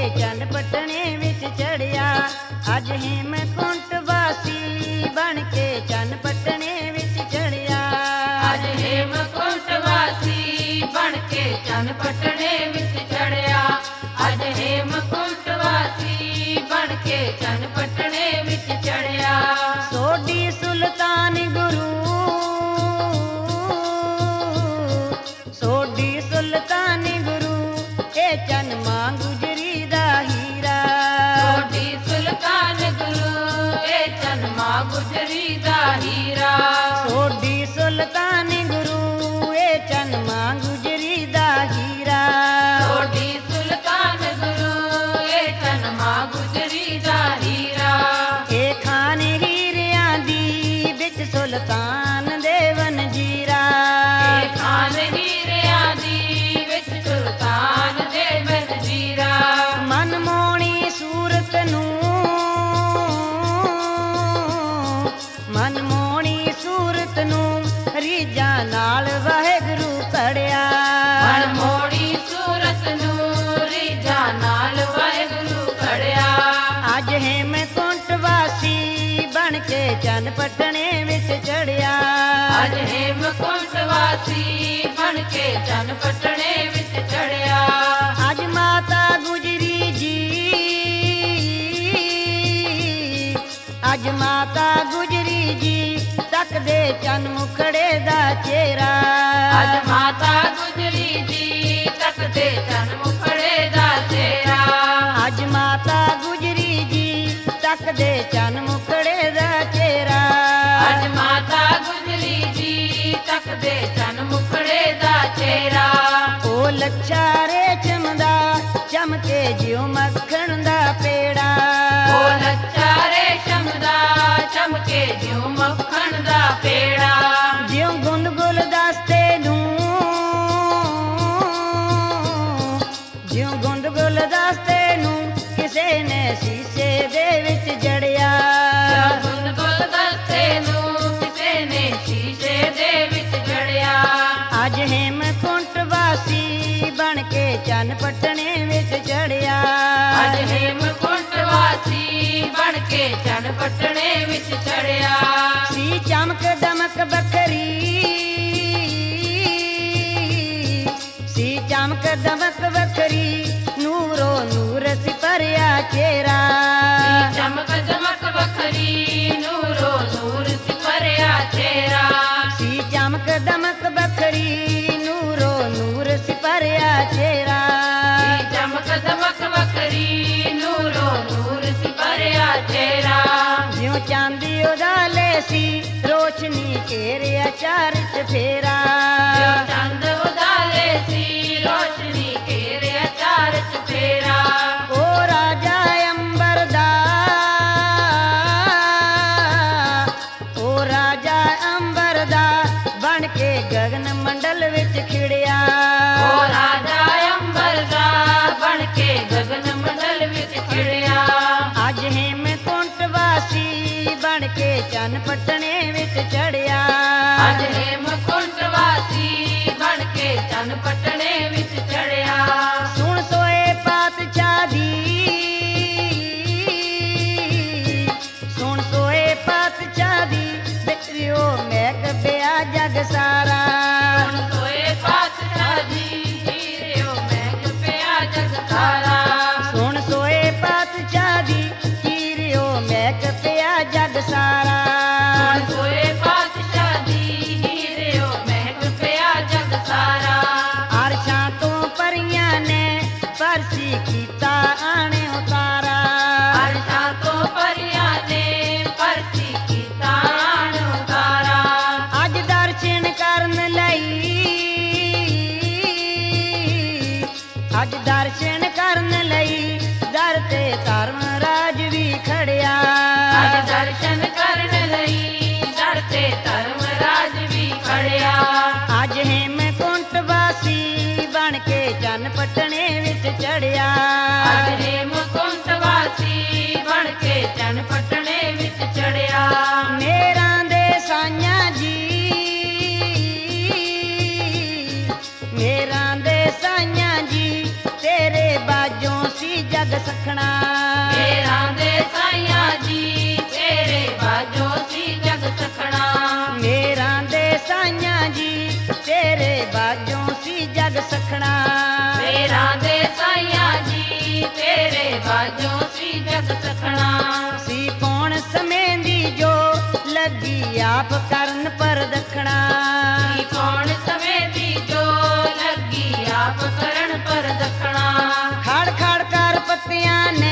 ਚੰਨ ਪਟਣੇ ਵਿੱਚ ਚੜਿਆ। ਅੱਜ ਹੇਮਕੁੰਟ ਵਾਸੀ ਬਣ ਕੇ ਚੰਨ ਪਟਣੇ ਵਿੱਚ ਚੜਿਆ। ਅੱਜ ਹੇਮਕੁੰਟ ਵਾਸੀ ਬਣ ਕੇ ਚੰਨ ਪਟਣੇ ਵਿੱਚ ਚੜਿਆ। ਅੱਜ ਹੇਮਕੁੰਟ ਵਾਸੀ ਬਣ ਕੇ ਚੰਨ ਪਟਣੇ ਵਿੱਚ ਚੜਿਆ। ਸੋਢੀ ਸੁਲਤਾਨ ਗੁਰੂ, ਸੋਢੀ ਸੁਲਤਾਨ ਗੁਰੂ, ਇਹ ਚੰਨ ਮਾਂ ਗੁਜਰੀ ਦਾ ਹੀਰਾ। ਸੋਢੀ ਸੁਲਤਾਨ ਗੁਰੂ, ਇਹ ਚੰਨ ਮਾਂ ਗੁਜਰੀ ਦਾ ਹੀਰਾ। ਸੋਢੀ ਸੁਲਤਾਨ ਗੁਰੂ, ਇਹ ਚੰਨ ਮਾਂ ਗੁਜਰੀ ਦਾ ਹੀਰਾ। ਸੋਢੀ ਸੁਲਤਾਨ ਗੁਰੂ, ਇਹ ਚੰਨ ਮਾਂ ਗੁਜਰੀ ਦਾ ਹੀਰਾ। ਇਹ ਖਾਨ ਹੀਰਿਆਂ ਦੀ ਵਿੱਚ ਸੁਲਤਾਨ ਦੇ ਵਣਜੀਰਾ। ਇਹ ਖਾਨ ਹੀਰਿਆਂ ਦੀ ਵਿੱਚ ਸੁਲਤਾਨ ਦੇ ਵਣਜੀਰਾ। ਮਨਮੋਹਣੀ ਸੂਰਤ ਨੂੰ, ਮਨਮੋਹਣੀ ਸੂਰਤ ਨੂੰ ਰੀਝਾਂ ਨਾਲ ਵਾਹਿਗੁਰੂ ਘੜਿਆ। ਮਨਮੋਹਣੀ ਸੂਰਤ ਨੂੰ ਰੀਝਾਂ ਨਾਲ ਵਾਹਿਗੁਰੂ ਘੜਿਆ। ਅੱਜ ਹੇਮਕੁੰਟ ਵਾਸੀ ਬਣ ਕੇ ਚੰਨ ਪਟਣੇ ਵਿੱਚ ਚੜਿਆ। ਅੱਜ ਹੇਮਕੁੰਟ ਵਾਸੀ ਬਣ ਕੇ ਚੰਨ ਪਟਣੇ ਵਿੱਚ ਚੜਿਆ। ਅੱਜ ਮਾਤਾ ਗੁਜਰੀ ਜੀ, ਅੱਜ ਮਾਤਾ ਗੁਜਰੀ ਜੀ ਤੱਕਦੇ ਚੰਨ ਮੁਖੜੇ ਦਾ ਚਿਹਰਾ। ਅੱਜ ਮਾਤਾ ਗੁਜਰੀ ਜੀ ਤੱਕਦੇ ਚੰਨ ਮੁਖੜੇ ਦਾ ਚਿਹਰਾ। ਅੱਜ ਮਾਤਾ ਗੁਜਰੀ ਜੀ ਤੱਕਦੇ ਚੰਨ ਮੁਖੜੇ ਦਾ ਚਿਹਰਾ। ਅੱਜ ਮਾਤਾ ਗੁਜਰੀ ਜੀ ਤੱਕਦੇ ਚੰਨ ਮੁਖੜੇ ਦਾ ਚਿਹਰਾ। ਉਹ ਲੱਛਾ ਰੇਸ਼ਮ ਦਾ ਚਮਕੇ ਜਿਉ ਮੱਖਣ ਦਾ ਪੇੜਾ। ਉਹ ਲੱਛਾ ਰੇਸ਼ਮ ਦਾ ਚਮਕੇ ਜਿਉ ਮੱਖਣ ਦਾ ਪੇੜਾ। ਜਿਉ ਗੁੰਦ ਗੁਲਦਸਤੇ ਨੂੰ, ਜਿਉ ਗੁੰਦ ਗੁਲਦਸਤੇ ਨੂੰ ਕਿਸੇ ਨੇ ਸ਼ੀਸ਼ੇ ਦੇ ਵਿੱਚ ਜੜਿਆ। ਗੁੰਦ ਗੁਲਦਸਤੇ ਨੂੰ ਕਿਸੇ ਨੇ ਸ਼ੀਸ਼ੇ ਦੇ ਵਿੱਚ ਜੜਿਆ। ਅੱਜ ਹੇਮਕੁੰਟ ਵਾਸੀ ਬਣ ਕੇ ਚੰਨ ਪਟਣੇ ਵਿੱਚ ਚੜਿਆ। ਅੱਜ ਹੇਮਕੁੰਟ ਵਾਸੀ ਬਣ ਕੇ ਚੰਨ ਪਟਣੇ ਵਿੱਚ ਚੜਿਆ। ਸੀ ਚਮਕ ਦਮਕ ਬਖਰੀ, ਸੀ ਚਮਕ ਦਮਕ ਬਖਰੀ, ਨੂਰੋ ਨੂਰ ਸੀ ਭਰਿਆ ਚਿਹਰਾ। ਚਮਕ ਚਮਕ ਵੱਖਰੀ ਨੂਰੋ ਨੂਰ ਸੀ ਭਰਿਆ ਚਿਹਰਾ। ਸੀ ਚਮਕ ਦਮਕ ਬਖਰੀ, ਨੂਰੋ ਨੂਰ ਸੀ ਭਰਿਆ ਚਿਹਰਾ। ਚਮਕ ਦਮਕ ਵੱਖਰੀ ਨੂਰੋ ਨੂਰ ਸੀ ਭਰਿਆ ਚਿਹਰਾ। ਜਿਉ ਚਾਂਦੀ ਉਦਾਲੇ ਸੀ ਰੋਸ਼ਨੀ ਘੇਰਿਆ ਚਾਰ ਚਫੇਰਾ। ਚੰਦ ਉਦਾਲੇ ਸੀ ਰੋਸ਼ਨੀ ਘੇਰਿਆ ਚਾਰ ਚਫੇਰਾ। ਉਹ ਰਾਜਾ ਅੰਬਰ ਦਾ, ਉਹ ਰਾਜਾ ਅੰਬਰ ਦਾ ਬਣ ਕੇ ਗਗਨ ਮੰਡਲ ਵਿੱਚ ਖਿੜਿਆ। ਉਹ ਰਾਜਾ ਅੰਬਰ ਦਾ ਬਣ ਕੇ ਗਗਨ ਮੰਡਲ ਵਿੱਚ ਖਿੜਿਆ। ਅੱਜ ਹੇਮਕੁੰਟ ਵਾਸੀ ਬਣ ਕੇ ਚੰਨ ਪਟਣੇ ਵਿੱਚ ਚੜਿਆ। ਅੱਜ ਹੇਮਕੁੰਟ ਵਾਸੀ ਬਣ ਕੇ ਚੰਨ ਪਟਣੇ ਵਿੱਚ ਚੜਿਆ। ਸੁਣ ਸੋਏ ਪਾਤਸ਼ਾਹ ਦੀ, ਸੁਣ ਸੋਏ ਪਾਤਸ਼ਾਹ ਦੀ, ਵਿਚਰਿਓ ਮਹਿਕ ਪਿਆ ਜਗ ਸਾਰਾ। ਹੁਣ ਸੋਏ ਪਾਤਸ਼ਾਹ ਦੀ ਹੀਰਿਓ ਮਹਿਕ ਪਿਆ ਜਗ ਸਾਰਾ। ਸੁਣ ਸੋਏ ਪਾਤਸ਼ਾਹ ਦੀ ਹੀਰਿਓ ਮਹਿਕ ਪਿਆ ਜਗ ਸਾਰਾ। ਹੁਣ ਸੋਏ ਪਾਤਸ਼ਾਹ ਦੀ ਹੀਰਿਓ ਮਹਿਕ ਪਿਆ ਜਗ ਸਾਰਾ। ਅਰਸ਼ਾਂ ਤੋਂ ਪਰੀਆਂ ਨੇ ਪਰਸੀ ਕੀਤਾ ਆਣੇ ਉਤਾਰਾ। ਅਰਸ਼ਾਂ ਤੋਂ ਪਰੀਆਂ ਨੇ ਪਰਸੀ ਕੀਤਾ ਆਣ ਉਤਾਰਾ। ਅੱਜ ਦਰਸ਼ਨ ਕਰਨ ਲਈ, ਅੱਜ ਦਰਸ਼ਨ ਕਰਨ ਲਈ ਦਰ ਤੇ ਧਰਮ ਰਾਜ ਵੀ ਖੜਿਆ। ਅੱਜ ਦਰਸ਼ਨ ਕਰਨ ਲਈ ਦਰ ਤੇ ਧਰਮ ਰਾਜ ਵੀ ਖੜਿਆ। ਅੱਜ ਹੇਮਕੁੰਟ ਵਾਸੀ ਬਣ ਕੇ ਚੰਨ ਪਟਣੇ ਵਿੱਚ ਚੜਿਆ। ਅੱਜ ਹੇਮਕੁੰਟ ਵਾਸੀ ਬਣ ਕੇ ਚੰਨ ਪਟਣੇ ਵਿੱਚ ਚੜਿਆ। ਮੇਰਾਂ ਦੇ ਸਾਈਆਂ ਜੀ, ਮੇਰਾਂ ਦੇ ਸਾਈਆਂ ਜੀ, ਤੇਰੇ ਬਾਝੋਂ ਸੀ ਜਗ ਸਖਣਾ ਮੇਰਾਂ ਦੇ ਸਾਈਆਂ ਜੀ ਤੇਰੇ ਬਾਝੋਂ ਸੀ ਜਗ ਸਖਣਾ ਮੇਰਾਂ ਦੇ ਸਾਈਆਂ ਜੀ ਤੇਰੇ ਬਾਝੋਂ ਸੀ ਜਗ ਸਖਣਾ ਮੇਰਾਂ ਦੇ ਸਾਈਆਂ ਜੀ ਤੇਰੇ ਬਾਝੋਂ ਸੀ ਜਗ ਸਖਣਾ ਸੀ ਕੌਣ ਸਮੇਂ ਦੀ ਜੋ ਲੱਗੀ ਆਪ ਕਰਨ ਪਰ ਦਖਣਾ ਕੀ ਕੌਣ ਸਮੇਂ ਦੀ ਜੋ ਲੱਗੀ ਆਪ ਕਰਨ ਪਰ ਦਖਣਾ ਖੜ ਖੜ ਕਰ ਪੱਤਿਆਂ ਨੇ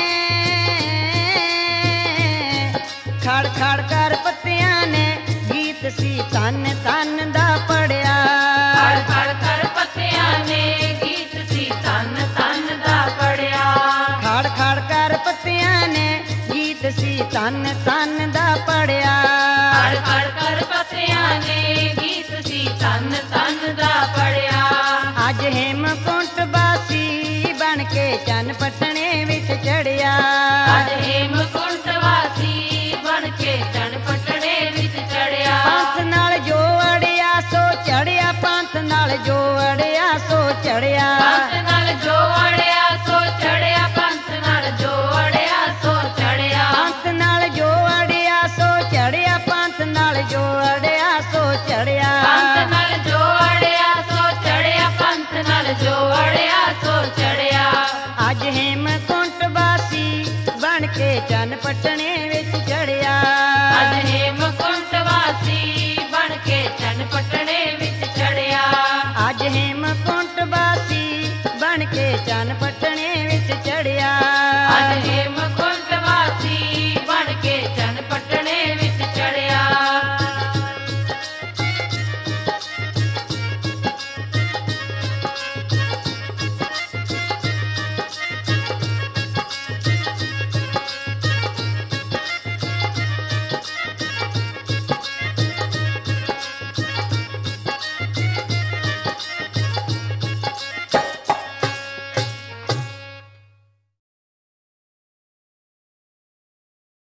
ਖੜ ਖੜ ਕਰ ਪੱਤਿਆਂ ਨੇ ਗੀਤ ਸੀ ਤਨ ਤਨ ਦਾ ਪੜਿਆ ਖੜ ਖੜ ਕਰ ਪੱਤਿਆਂ ਨੇ ਗੀਤ ਸੀ ਤਨ ਤਨ ਦਾ ਪੜਿਆ ਖੜ ਖੜ ਕਰ ਪੱਤਿਆਂ ਨੇ ਗੀਤ ਸੀ ਤਨ ਤਨ ਦਾ ਪੜਿਆ ਖੜ ਖੜ ਕਰ ਪੱਤਿਆਂ ਨੇ ਗੀਤ ਸੀ ਤਨ ਤਨ ਦਾ ਪੜਿਆ ਅੱਜ ਹੇਮਕੁੰਟ ਵਾਸੀ ਬਣ ਕੇ ਚੰਨ ਪਟਣੇ ਵਿੱਚ ਚੜਿਆ ਅੱਜ ਹੇਮਕੁੰਟ ਵਾਸੀ ਬਣ ਕੇ ਚੰਨ ਪਟਣੇ ਵਿੱਚ ਚੜਿਆ ਪੰਥ ਨਾਲ ਜੋ ਅੜਿਆ ਸੋ ਚੜਿਆ ਪੰਥ ਨਾਲ ਜੋ ਅੜਿਆ ਸੋ ਚੜਿਆ ਪੰਥ ਨਾਲ ਜੋ ਅੜਿਆ ਸੋ ਚੜਿਆ ਪੰਥ ਨਾਲ ਜੋ ਅੜਿਆ ਸੋ ਚੜਿਆ ਪੰਥ ਨਾਲ ਜੋ ਅੜਿਆ ਸੋ ਚੜਿਆ ਪੰਥ ਨਾਲ ਜੋ ਅੜਿਆ ਸੋ ਚੜਿਆ ਪੰਥ ਨਾਲ ਜੋ ਅੜਿਆ ਸੋ ਚੜਿਆ ਪੰਥ ਨਾਲ ਜੋ ਅੜਿਆ ਸੋ ਚੜਿਆ ਅੱਜ ਹੇਮਕੁੰਟ ਵਾਸੀ ਬਣ ਕੇ ਚੰਨ ਪਟਣੇ ਵਿੱਚ ਚੜਿਆ